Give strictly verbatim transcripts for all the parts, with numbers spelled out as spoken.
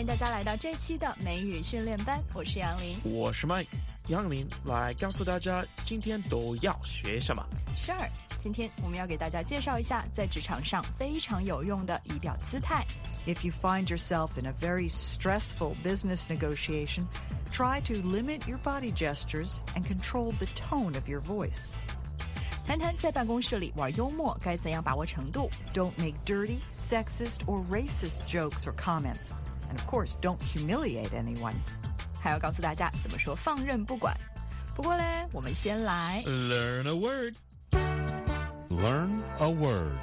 迎大家来到这期的美语训练班，我是杨林， 我是 Mike。杨林来告诉大家今天都要学什么。 是儿，今天我们要给大家介绍一下在职场上非常有用的仪表姿态。 If you find yourself in a very stressful business negotiation, try to limit your body gestures and control the tone of your voice. 谈谈在办公室里玩幽默该怎样把握程度。 Don't make dirty, sexist, or racist jokes or comments. And of course, don't humiliate anyone. 还要告诉大家怎么说放任不管。不过嘞，我们先来 Learn a word. Learn a word.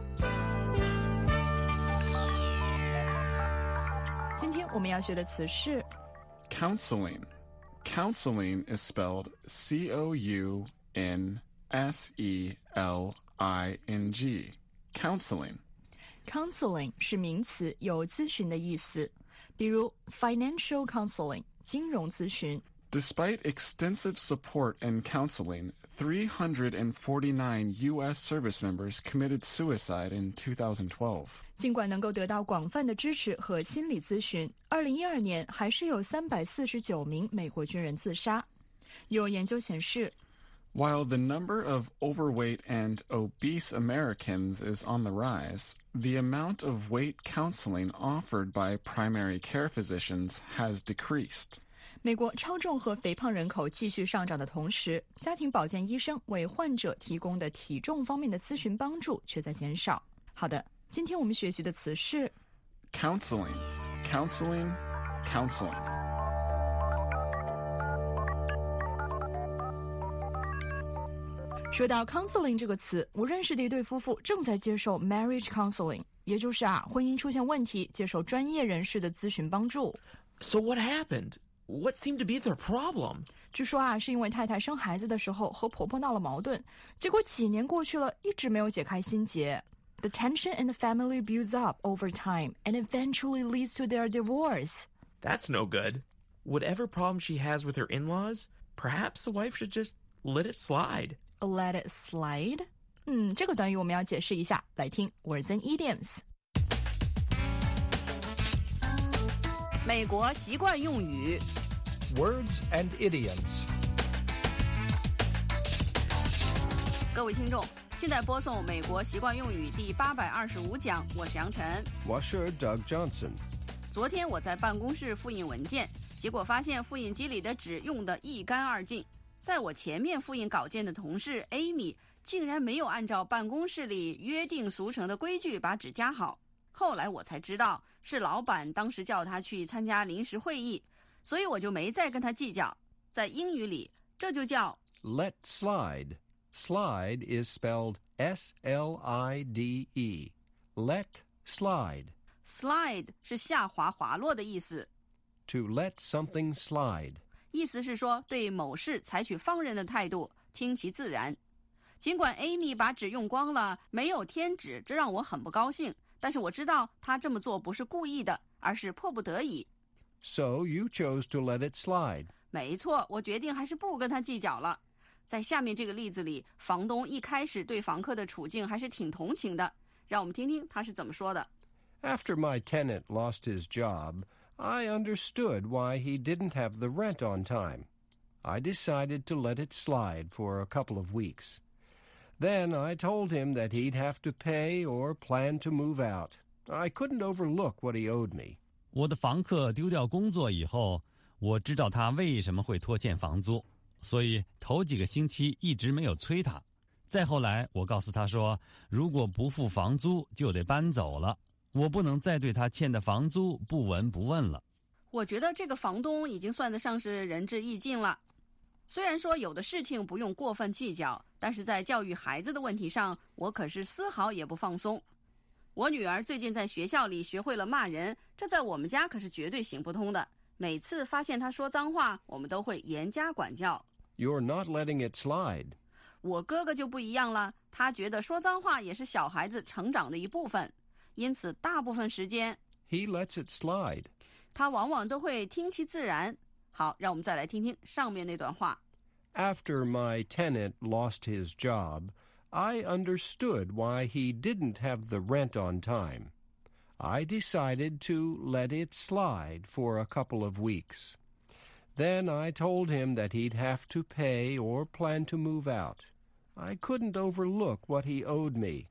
今天我们要学的词是 Counseling. Counseling is spelled C O U N S E L I N G. Counseling. counseling 是名词，有咨询的意思，比如 financial counseling 金融咨询。 Despite extensive support and counseling, three hundred forty-nine U S service members committed suicide in two thousand twelve. 尽管能够得到广泛的支持和心理咨询，二零一二年还是有三百四十九名美国军人自杀。有研究显示， While the number of overweight and obese Americans is on the rise, the amount of weight counseling offered by primary care physicians has decreased. 美国超重和肥胖人口继续上涨的同时，家庭保健医生为患者提供的体重方面的咨询帮助却在减少。好的，今天我们学习的词是 Counseling. Counseling. Counseling. 说到 counseling 这个词，我认识的一对夫妇正在接受 marriage counseling， 也就是啊，婚姻出现问题，接受专业人士的咨询帮助。 So what happened? What seemed to be their problem? 据说啊，是因为太太生孩子的时候和婆婆闹了矛盾，结果几年过去了，一直没有解开心结。The tension in the family builds up over time and eventually leads to their divorce. That's no good. Whatever problem she has with her in-laws, perhaps the wife should just let it slide. Let it slide? 嗯，这个短语我们要解释一下，来听 words and idioms。 美国习惯用语 Words and idioms. 各位听众，现在播送美国习惯用语第八百二十五讲，我是杨晨。 我是 Doug Johnson. 昨天我在办公室复印文件，结果发现复印机里的纸用得一干二净。在我前面复印稿件的同事 Amy 竟然没有按照办公室里约定俗成的规矩把纸夹好。后来我才知道，是老板当时叫他去参加临时会议，所以我就没再跟他计较。在英语里，这就叫 Let slide. Slide is spelled S L I D E. Let slide. slide 是下滑滑落的意思。 To let something slide. 意思是说对某事采取放任的态度，听其自然。尽管 Amy 把纸用光了，没有添纸，这让我很不高兴，但是我知道她这么做不是故意的，而是迫不得已。 So you chose to let it slide. 没错，我决定还是不跟她计较了。在下面这个例子里，房东一开始对房客的处境还是挺同情的，让我们听听他是怎么说的。 After my tenant lost his job, I understood why he didn't have the rent on time. I decided to let it slide for a couple of weeks. Then I told him that he'd have to pay or plan to move out. I couldn't overlook what he owed me. 我的房客丢掉工作以后，我知道他为什么会拖欠房租，所以头几个星期一直没有催他。再后来，我告诉他说，如果不付房租就得搬走了。我不能再对他欠的房租不闻不问了。 我觉得这个房东已经算得上是仁至义尽了。虽然说有的事情不用过分计较，但是在教育孩子的问题上，我可是丝毫也不放松。我女儿最近在学校里学会了骂人，这在我们家可是绝对行不通的。每次发现她说脏话，我们都会严加管教。 You're not letting it slide. 我哥哥就不一样了，他觉得说脏话也是小孩子成长的一部分。因此大部分时间 He lets it slide. 他往往都会听其自然。好，让我们再来听听上面那段话。 After my tenant lost his job, I understood why he didn't have the rent on time. I decided to let it slide for a couple of weeks. Then I told him that he'd have to pay or plan to move out. I couldn't overlook what he owed me.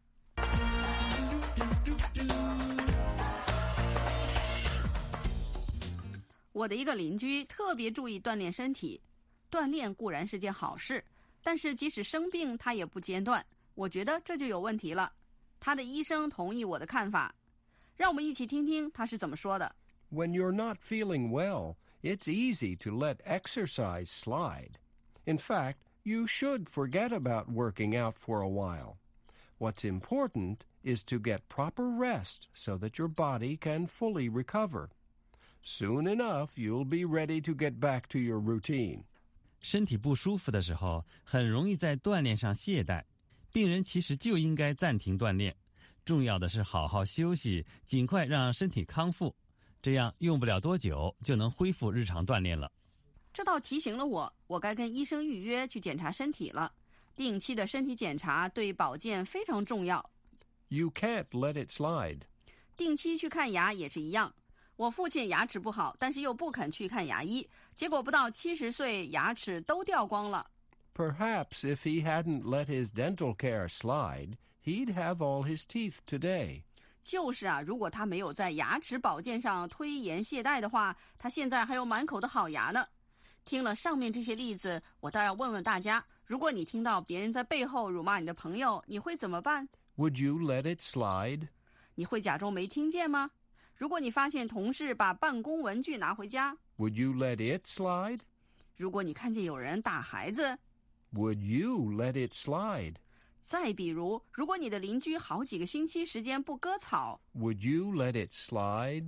我的一个邻居特别注意锻炼身体，锻炼固然是件好事，但是即使生病他也不间断，我觉得这就有问题了。他的医生同意我的看法，让我们一起听听他是怎么说的。 When you're not feeling well, it's easy to let exercise slide. In fact, you should forget about working out for a while. What's important is to get proper rest so that your body can fully recover. Soon enough, you'll be ready to get back to your routine. 身体不舒服的时候，很容易在锻炼上懈怠。病人其实就应该暂停锻炼，重要的是好好休息，尽快让身体康复，这样用不了多久就能恢复日常锻炼了。 这倒提醒了我，我该跟医生预约去检查身体了。定期的身体检查对保健非常重要。 You can't let it slide. 定期去看牙也是一样。我父亲牙齿不好，但是又不肯去看牙医，结果不到七十岁，牙齿都掉光了。 Perhaps if he hadn't let his dental care slide, he'd have all his teeth today. 就是啊，如果他没有在牙齿保健上推延懈怠的话，他现在还有满口的好牙呢。听了上面这些例子，我倒要问问大家，如果你听到别人在背后辱骂你的朋友，你会怎么办？ Would you let it slide? 你会假装没听见吗？如果你发现同事把办公文具拿回家， Would you let it slide? 如果你看见有人打孩子， Would you let it slide? 再比如，如果你的邻居好几个星期时间不割草， Would you let it slide?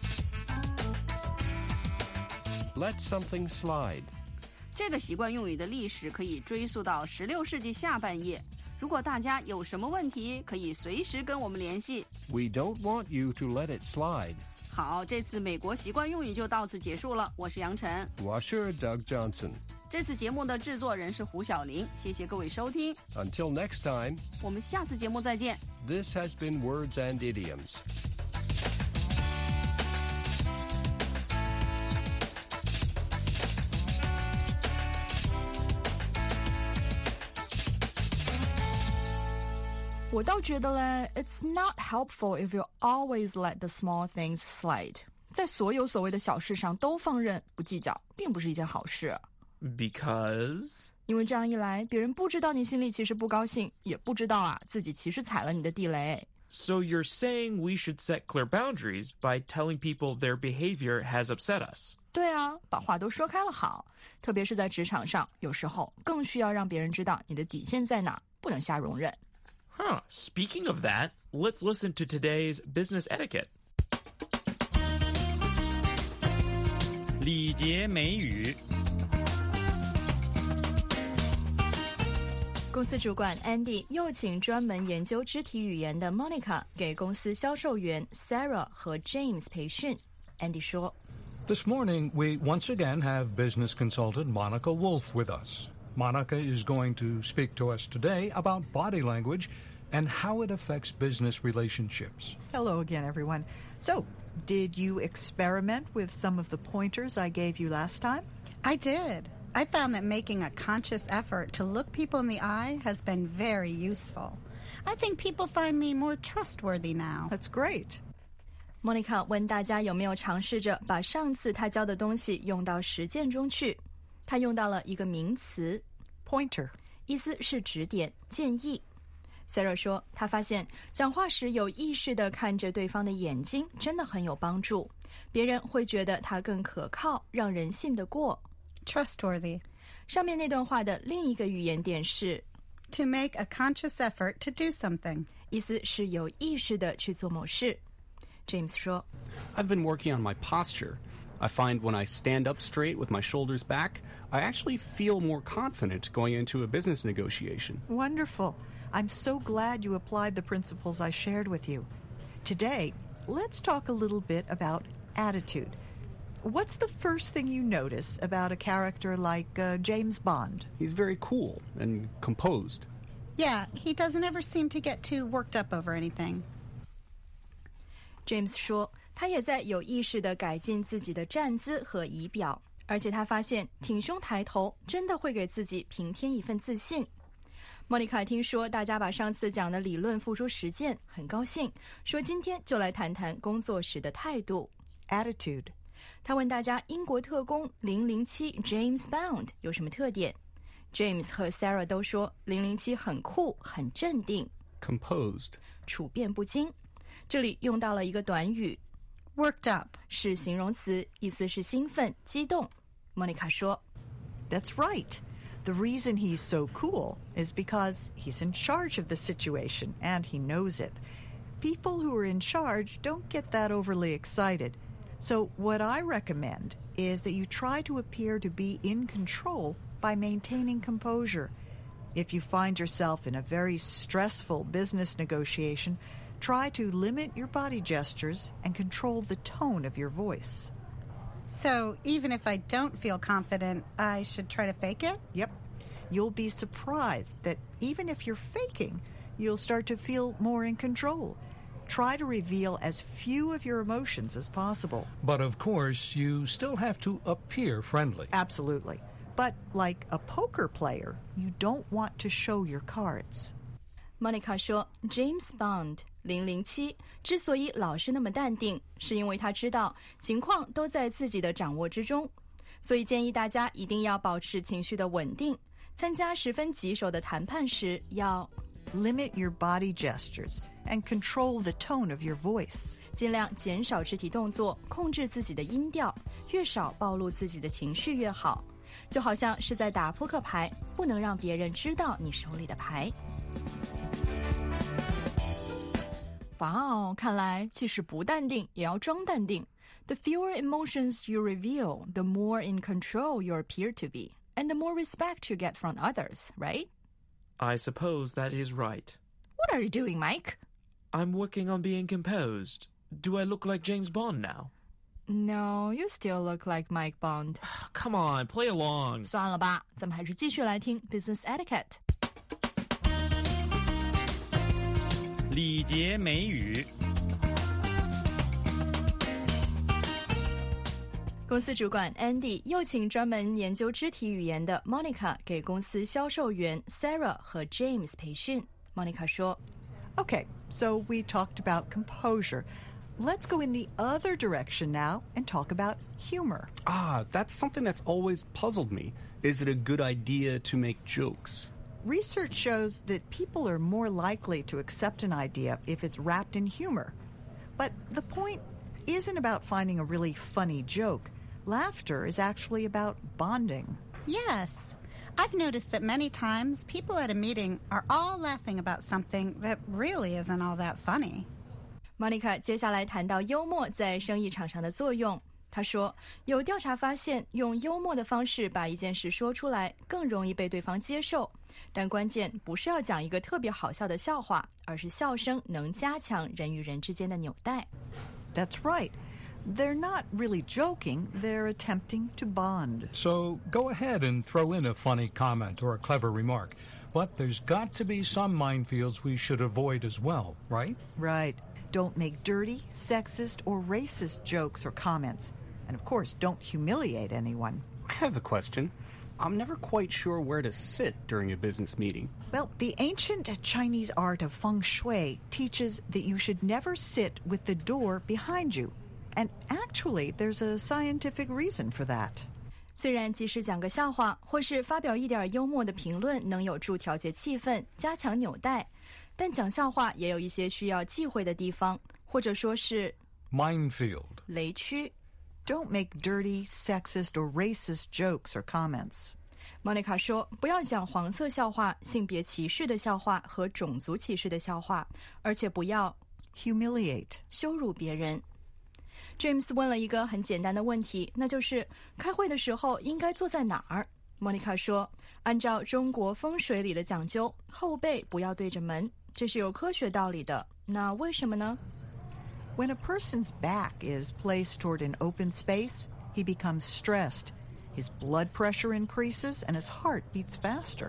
Let something slide. 这个习惯用语的历史可以追溯到十六世纪下半叶。如果大家有什么问题，可以随时跟我们联系。 We don't want you to let it slide. 好，这次美国习惯用语就到此结束了。我是杨晨， Washer Doug Johnson. 这次节目的制作人是胡小玲，谢谢各位收听， Until next time, 我们下次节目再见。 this has been Words and Idioms. "我倒觉得嘞 ，It's not helpful if you always let the small things slide." 在所有所谓的小事上都放任不计较，并不是一件好事。 Because? 因为这样一来，别人不知道你心里其实不高兴，也不知道啊自己其实踩了你的地雷。 So you're saying we should set clear boundaries by telling people their behavior has upset us? 对啊，把话都说开了好，特别是在职场上，有时候更需要让别人知道你的底线在哪，不能瞎容忍。 Huh. Speaking of that, let's listen to today's business etiquette. 礼节美语。 公司主管 Andy 又请专门研究肢体语言的 Monica 给公司销售员 Sarah 和 James 培训。Andy 说 This morning, we once again have business consultant Monica Wolf with us. Monica is going to speak to us today about body language and how it affects business relationships. Hello again, everyone. So, did you experiment with some of the pointers I gave you last time? I did. I found that making a conscious effort to look people in the eye has been very useful. I think people find me more trustworthy now. That's great. Monica 问大家有没有尝试着把上次她教的东西用到实践中去。她用到了一个名词 Pointer. 意思是指点、建议。Sarah 说，她发现讲话时有意识地看着对方的眼睛真的很有帮助，别人会觉得她更可靠，让人信得过。 Trustworthy. 上面那段话的另一个语言点是 To make a conscious effort to do something. 意思是有意识地去做某事。James 说 I've been working on my posture. I find when I stand up straight with my shoulders back, I actually feel more confident going into a business negotiation. Wonderful. I'm so glad you applied the principles I shared with you. Today, let's talk a little bit about attitude. What's the first thing you notice about a character like uh, James Bond? He's very cool and composed. Yeah, he doesn't ever seem to get too worked up over anything. James 说，他也在有意识地改进自己的站姿和仪表，而且他发现挺胸抬头真的会给自己平添一份自信。莫妮卡听说大家把上次讲的理论付诸实践，很高兴，说今天就来谈谈工作时的态度 Attitude。 他问大家英国特工零零七 James Bond 有什么特点。 James 和 Sarah 都说零零七很酷，很镇定， Composed. 处变不惊。这里用到了一个短语 Worked up. 是形容词，意思是兴奋、激动。莫妮卡说 That's right. The reason he's so cool is because he's in charge of the situation and he knows it. People who are in charge don't get that overly excited. So what I recommend is that you try to appear to be in control by maintaining composure. If you find yourself in a very stressful business negotiation, try to limit your body gestures and control the tone of your voice. So even if I don't feel confident, I should try to fake it? Yep. You'll be surprised that even if you're faking, you'll start to feel more in control. Try to reveal as few of your emotions as possible. But of course, you still have to appear friendly. Absolutely. But like a poker player, you don't want to show your cards. Monica 说 James Bond 零零七之所以老是那么淡定，是因为他知道情况都在自己的掌握之中，所以建议大家一定要保持情绪的稳定，参加十分棘手的谈判时要 Limit your body gestures and control the tone of your voice. 尽量减少肢体动作，控制自己的音调，越少暴露自己的情绪越好。就好像是在打扑克牌，不能让别人知道你手里的牌。哇哦，看来即使不淡定，也要装淡定。The fewer emotions you reveal, the more in control you appear to be, and the more respect you get from others, right? I suppose that is right. What are you doing, Mike? I'm working on being composed. Do I look like James Bond now? No, you still look like Mike Bond. Come on, play along. 算了吧，咱们还是继续来听 Business Etiquette。 礼节美语。 公司主管 Andy 又请专门研究肢体语言的 Monica 给公司销售员 Sarah 和 James 培训。Monica 说 Okay, so we talked about composure. Let's go in the other direction now and talk about humor. Ah, that's something that's always puzzled me. Is it a good idea to make jokes? Research shows that people are more likely to accept an idea if it's wrapped in humor. But the point isn't about finding a really funny joke. Laughter is actually about bonding. Yes. I've noticed that many times people at a meeting are all laughing about something that really isn't all that funny. Monica 接下来谈到幽默在生意场上的作用。她说，有调查发现，用幽默的方式把一件事说出来，更容易被对方接受。但关键不是要讲一个特别好笑的笑话，而是笑声能加强人与人之间的纽带。 That's right. They're not really joking, they're attempting to bond. So go ahead and throw in a funny comment or a clever remark. But there's got to be some minefields we should avoid as well, right? Right. Don't make dirty, sexist, or racist jokes or comments. And of course, don't humiliate anyone. I have a question. I'm never quite sure where to sit during a business meeting. Well, the ancient Chinese art of feng shui teaches that you should never sit with the door behind you. And actually, there's a scientific reason for that. 虽然即使讲个笑话，或是发表一点幽默的评论，能有助调节气氛、加强纽带，但讲笑话也有一些需要忌讳的地方，或者说是 minefield 雷区。 Don't make dirty, sexist, or racist jokes or comments. Monica 说，不要讲黄色笑话、性别歧视的笑话和种族歧视的笑话，而且不要 humiliate 羞辱别人。James 问了一个很简单的问题，那就是开会的时候应该坐在哪儿。Monica 说，按照中国风水里的讲究，后背不要对着门，这是有科学道理的。那为什么呢？ When a person's back is placed toward an open space, he becomes stressed. His blood pressure increases and his heart beats faster.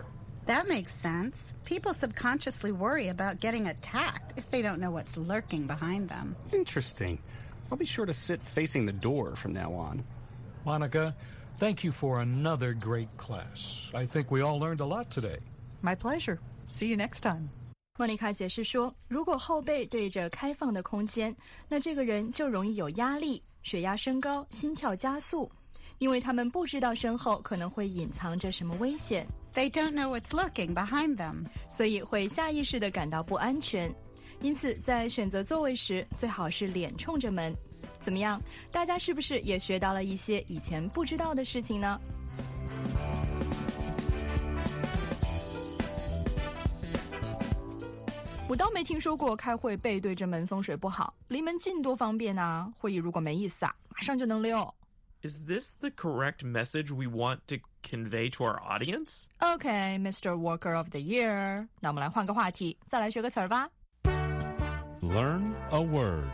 That makes sense. People subconsciously worry about getting attacked if they don't know what's lurking behind them. Interesting. I'll be sure to sit facing the door from now on. Monica, thank you for another great class. I think we all learned a lot today. My pleasure. See you next time. 莫妮卡解释说，如果后背对着开放的空间，那这个人就容易有压力，血压升高，心跳加速，因为他们不知道身后可能会隐藏着什么危险。 They don't know what's lurking behind them. 所以会下意识地感到不安全。因此在选择座位时，最好是脸冲着门。怎么样，大家是不是也学到了一些以前不知道的事情呢？我倒没听说过开会背对着门风水不好，离门近多方便啊！会议如果没意思啊，马上就能溜。 Is this the correct message we want to convey to our audience? Okay, Mister Worker of the Year. 那我们来换个话题，再来学个词儿吧。 Learn a word.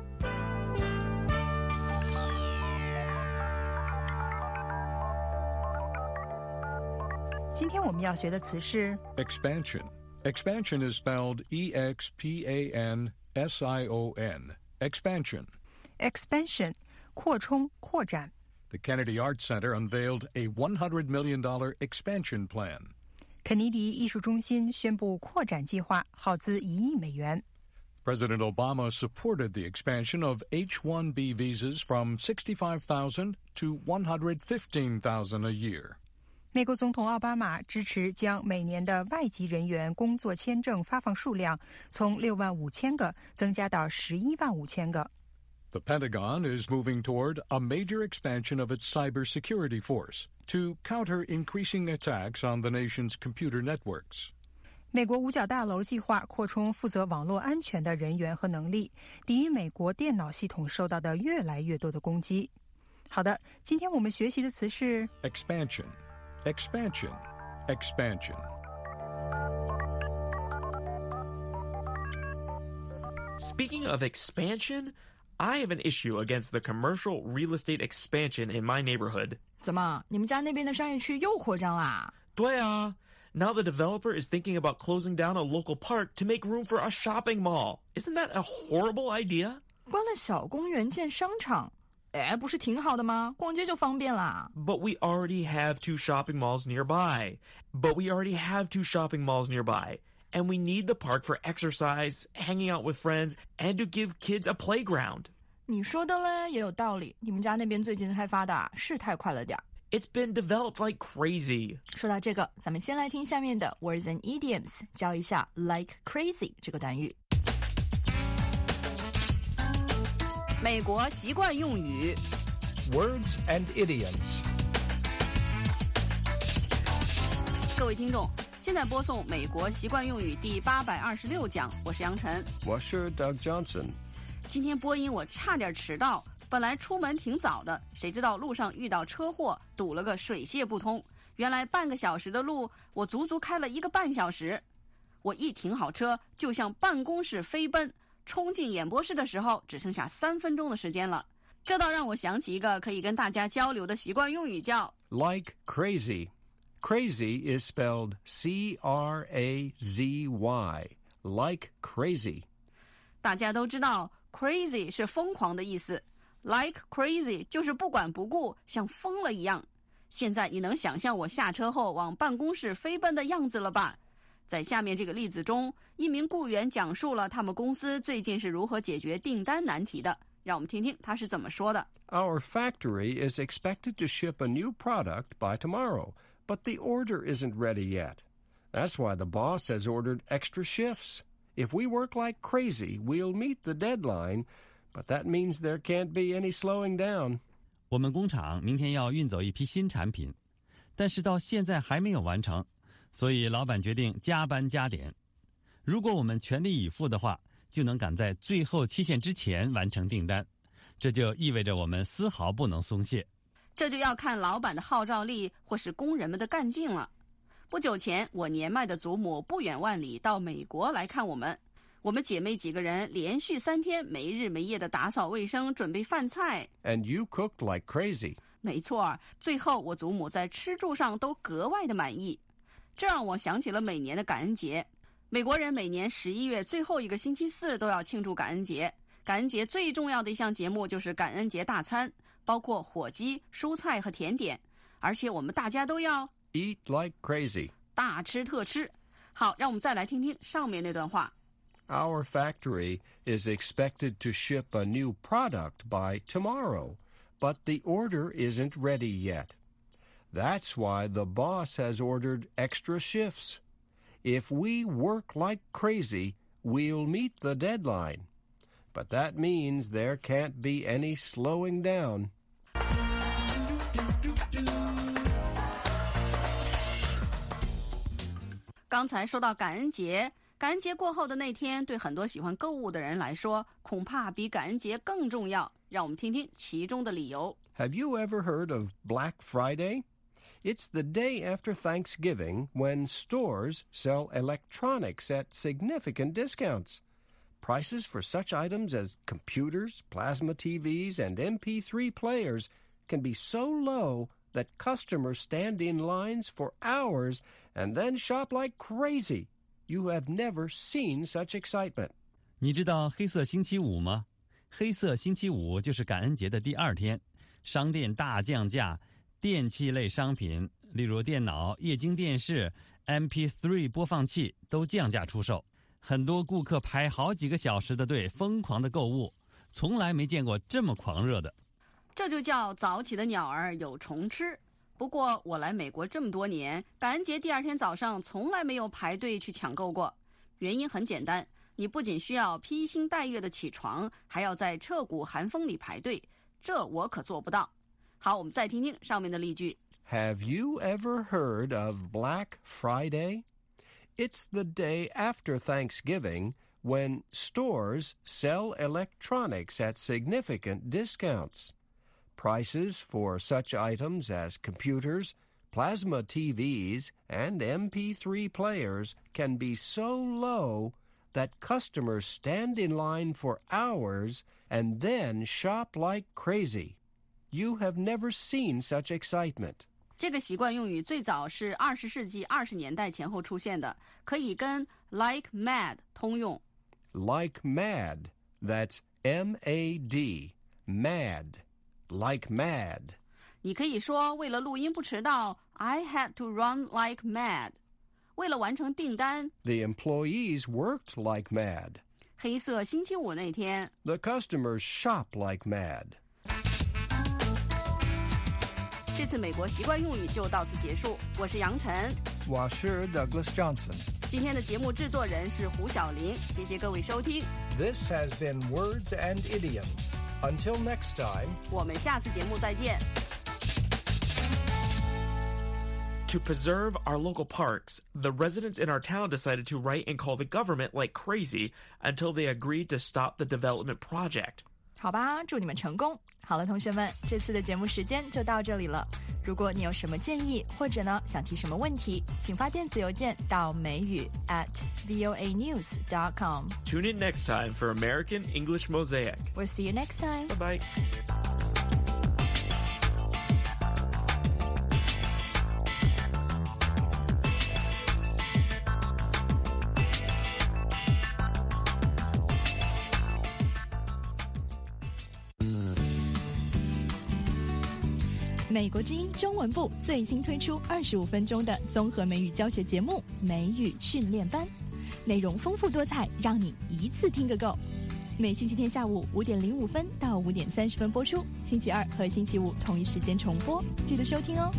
今天我们要学的词是 Expansion. Expansion is spelled E X P A N S I O N. Expansion. expansion, 扩充、扩展。 The Kennedy Arts Center unveiled a one hundred million dollars expansion plan. 肯尼迪艺术中心宣布扩展计划，耗资一亿美元。 President Obama supported the expansion of H one B visas from sixty-five thousand to one hundred fifteen thousand a year. 美国总统奥巴马支持将每年的外籍人员工作签证发放数量从六万五千个增加到十一万五千个。 The Pentagon is moving toward a major expansion of its cybersecurity force to counter increasing attacks on the nation's computer networks. 美国五角大楼计划扩充负责网络安全的人员和能力，抵御美国电脑系统受到的越来越多的攻击。好的，今天我们学习的词是 Expansion, expansion, expansion. Speaking of expansion, I have an issue against the commercial real estate expansion in my neighborhood. 怎么，你们家那边的商业区又扩张啦？ 对啊。Now the developer is thinking about closing down a local park to make room for a shopping mall. Isn't that a horrible idea? 关了小公园建商场，哎，不是挺好的吗？逛街就方便啦。 But we already have two shopping malls nearby. But we already have two shopping malls nearby. And we need the park for exercise, hanging out with friends, and to give kids a playground. 你说的嘞，也有道理。你们家那边最近开发的是太快了点。 It's been developed like crazy. 说到这个，咱们先来听下面的 words and idioms， 教一下 like crazy 这个短语。 美国习惯用语 Words and idioms. 各位听众，现在播送美国习惯用语第八百二十六讲，我是杨晨， 我是 Doug Johnson. 今天播音我差点迟到。本来出门挺早的，谁知道路上遇到车祸，堵了个水泄不通。原来半个小时的路，我足足开了一个半小时。我一停好车，就向办公室飞奔，冲进演播室的时候，只剩下三分钟的时间了。这倒让我想起一个可以跟大家交流的习惯用语，叫 Like crazy. Crazy is spelled C R A Z Y. Like crazy. 大家都知道 crazy 是疯狂的意思。Like crazy 就是不管不顾，像疯了一样。现在你能想象我下车后往办公室飞奔的样子了吧？在下面这个例子中，一名雇员讲述了他们公司最近是如何解决订单难题的。让我们听听他是怎么说的。 Our factory is expected to ship a new product by tomorrow, but the order isn't ready yet. That's why the boss has ordered extra shifts. If we work like crazy, we'll meet the deadline.But that means there can't be any slowing down. 我们工厂明天要运走一批新产品，但是到现在还没有完成，所以老板决定加班加点。如果我们全力以赴的话，就能赶在最后期限之前完成订单。这就意味着我们丝毫不能松懈。 这就要看老板的号召力或是工人们的干劲了。不久前，我年迈的祖母不远万里到美国来看我们。我们姐妹几个人连续三天没日没夜的打扫卫生，准备饭菜。 And you cooked like crazy. 没错，最后我祖母在吃住上都格外的满意。 这让我想起了每年的感恩节。美国人每年十一月最后一个星期四都要庆祝感恩节。感恩节最重要的一项节目就是感恩节大餐，包括火鸡、蔬菜和甜点，而且我们大家都要 Eat like crazy. 大吃特吃。好，让我们再来听听上面那段话。 Our factory is expected to ship a new product by tomorrow, but the order isn't ready yet. That's why the boss has ordered extra shifts. If we work like crazy, we'll meet the deadline. But that means there can't be any slowing down. 刚才说到感恩节，感恩节过后的那天，对很多喜欢购物的人来说，恐怕比感恩节更重要。让我们听听其中的理由。 Have you ever heard of Black Friday? It's the day after Thanksgiving when stores sell electronics at significant discounts. Prices for such items as computers, plasma T Vs, and M P three players can be so low that customers stand in lines for hours and then shop like crazy. You have never seen such excitement. 你知道黑色星期五吗？黑色星期五就是感恩节的第二天，商店大降价，电器类商品，例如电脑、液晶电视、M P three 播放器都降价出售。很多顾客排好几个小时的队，疯狂的购物，从来没见过这么狂热的。 这就叫早起的鸟儿有虫吃。不过我来美国这么多年，感恩节第二天早上从来没有排队去抢购过。原因很简单，你不仅需要披星戴月的起床，还要在彻骨寒风里排队，这我可做不到。好，我们再听听上面的例句。 Have you ever heard of Black Friday? It's the day after Thanksgiving when stores sell electronics at significant discounts. Prices for such items as computers, plasma T Vs, and M P three players can be so low that customers stand in line for hours and then shop like crazy. You have never seen such excitement. 这个习惯用语最早是二十世纪二十年代前后出现的，可以跟 like mad 通用。 Like mad, that's M A D, mad, like mad. 你可以说为了录音不迟到 I had to run like mad. 为了完成订单 The employees worked like mad. 黑色星期五那天 The customers shop like mad. 这次美国习惯用语就到此结束。我是杨晨， 我是 Douglas Johnson。 今天的节目制作人是胡小玲，谢谢各位收听。 This has been Words and Idioms. Until next time. 我们下次节目再见。 To preserve our local parks, the residents in our town decided to write and call the government like crazy until they agreed to stop the development project. 好吧，祝你们成功。好了，同学们，这次的节目时间就到这里了。如果你有什么建议，或者呢想提什么问题，请发电子邮件到美语 at voa news dot com. Tune in next time for American English Mosaic. We'll see you next time. Bye-bye. 美国之音中文部最新推出二十五分钟的综合美语教学节目《美语训练班》，内容丰富多彩，让你一次听个够。每星期天下午五点零五分到五点三十分播出，星期二和星期五同一时间重播，记得收听哦。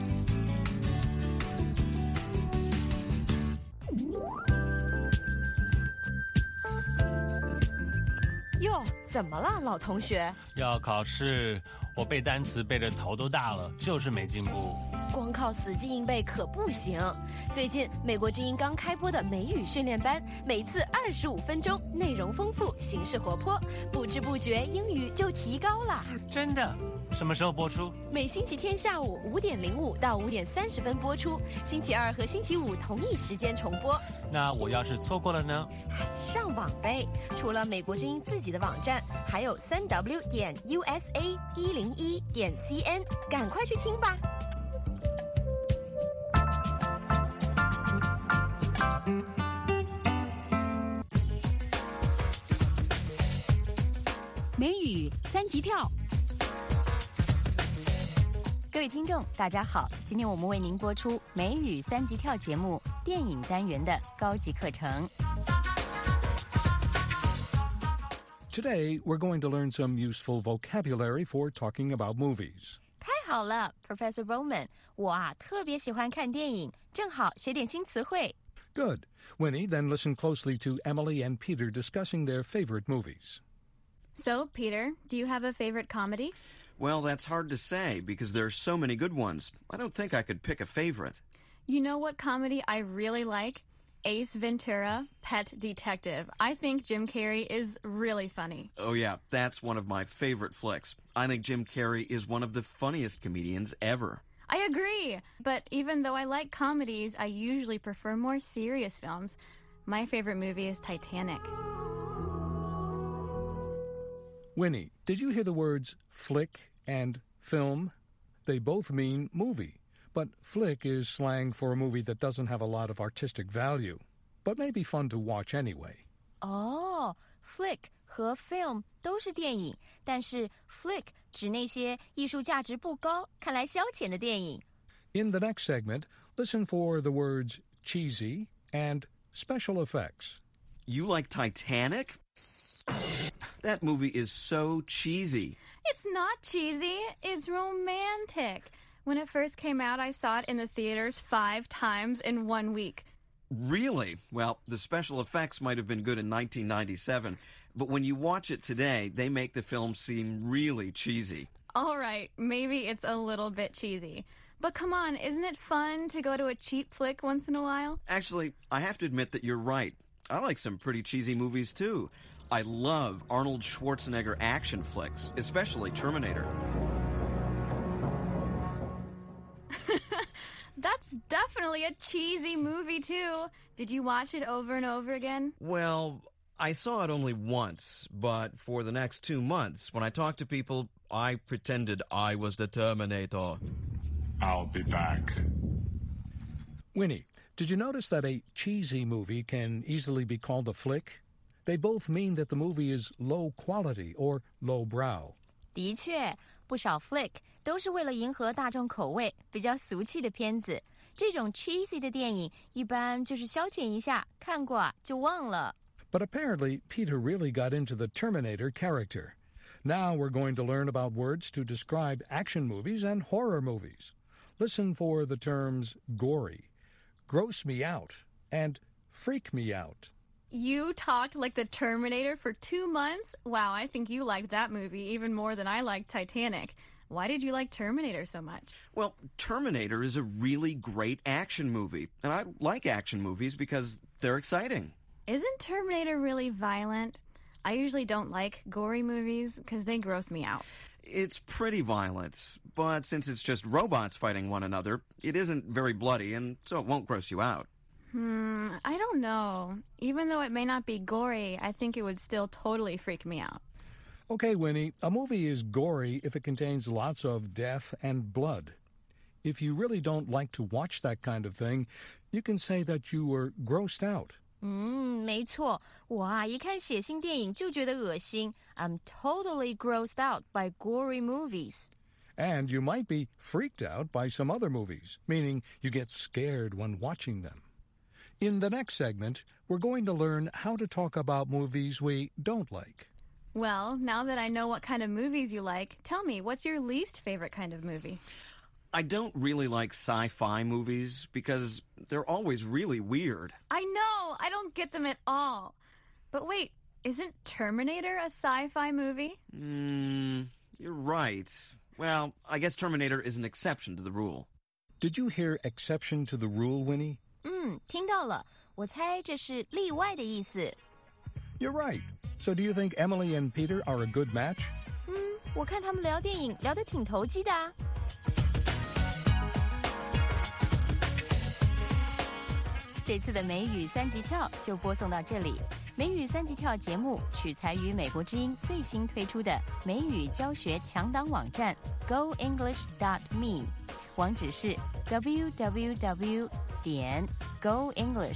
哟，怎么了，老同学？ 要考试，我背单词背得头都大了，就是没进步。 光靠死记硬背可不行。最近美国之音刚开播的美语训练班，每次二十五分钟，内容丰富，形式活泼，不知不觉英语就提高了。 真的？什么时候播出？ 每星期天下午五点零五到五点三十分播出，星期二和星期五同一时间重播。 那我要是错过了呢？ 上网呗！除了美国之音自己的网站，还有三 w 点 u s a 一零一点 c n， 赶快去听吧。 美语三级跳。 各位听众，大家好！今天我们为您播出美语三级跳节目电影单元的高级课程。 Today, we're going to learn some useful vocabulary for talking about movies. 太好了 ，Professor Bowman， 我啊特别喜欢看电影，正好学点新词汇。 Good. Winnie, then listen closely to Emily and Peter discussing their favorite movies. So, Peter, do you have a favorite comedy? Well, that's hard to say because there are so many good ones. I don't think I could pick a favorite. You know what comedy I really like? Ace Ventura, Pet Detective. I think Jim Carrey is really funny. Oh, yeah, that's one of my favorite flicks. I think Jim Carrey is one of the funniest comedians ever. I agree. But even though I like comedies, I usually prefer more serious films. My favorite movie is Titanic. Winnie, did you hear the words flick and film? They both mean movie. But flick is slang for a movie that doesn't have a lot of artistic value, but may be fun to watch anyway. 哦 ，flick 和 film 都是电影，但是 flick 指那些艺术价值不高、看来消遣的电影。 In the next segment, listen for the words cheesy and special effects. You like Titanic? That movie is so cheesy. It's not cheesy. It's romantic. When it first came out, I saw it in the theaters five times in one week. Really? Well, the special effects might have been good in nineteen ninety-seven, but when you watch it today, they make the film seem really cheesy. All right, maybe it's a little bit cheesy. But come on, isn't it fun to go to a cheap flick once in a while? Actually, I have to admit that you're right. I like some pretty cheesy movies, too. I love Arnold Schwarzenegger action flicks, especially Terminator. That's definitely a cheesy movie, too. Did you watch it over and over again? Well, I saw it only once, but for the next two months, when I talked to people, I pretended I was the Terminator. I'll be back. Winnie, did you notice that a cheesy movie can easily be called a flick? They both mean that the movie is low quality or lowbrow. 的确，不少 flick 都是为了迎合大众口味，比较俗气的片子。这种 cheesy 的电影一般就是消遣一下，看过啊就忘了。 But apparently, Peter really got into the Terminator character. Now we're going to learn about words to describe action movies and horror movies. Listen for the terms gory, gross me out, and freak me out. You talked like the Terminator for two months? Wow, I think you liked that movie even more than I liked Titanic. Why did you like Terminator so much? Well, Terminator is a really great action movie, and I like action movies because they're exciting. Isn't Terminator really violent? I usually don't like gory movies because they gross me out. It's pretty violent, but since it's just robots fighting one another, it isn't very bloody, and so it won't gross you out. Hmm, I don't know. Even though it may not be gory, I think it would still totally freak me out. Okay, Winnie, a movie is gory if it contains lots of death and blood. If you really don't like to watch that kind of thing, you can say that you were grossed out. 嗯，没错，我啊一看血腥电影就觉得恶心。I'm totally grossed out by gory movies. And you might be freaked out by some other movies, meaning you get scared when watching them. In the next segment, we're going to learn how to talk about movies we don't like. Well, now that I know what kind of movies you like, tell me, what's your least favorite kind of movie? I don't really like sci-fi movies because they're always really weird. I know! I don't get them at all. But wait, isn't Terminator a sci-fi movie? Hmm, you're right. Well, I guess Terminator is an exception to the rule. Did you hear exception to the rule, Winnie? 嗯，听到了，我猜这是例外的意思。 You're right. So do you think Emily and Peter are a good match? 嗯，我看他们聊电影聊得挺投机的啊。这次的美语三级跳就播送到这里。美语三级跳节目取材于美国之音最新推出的美语教学强档网站 go english dot me， 网址是 w w w 点 go english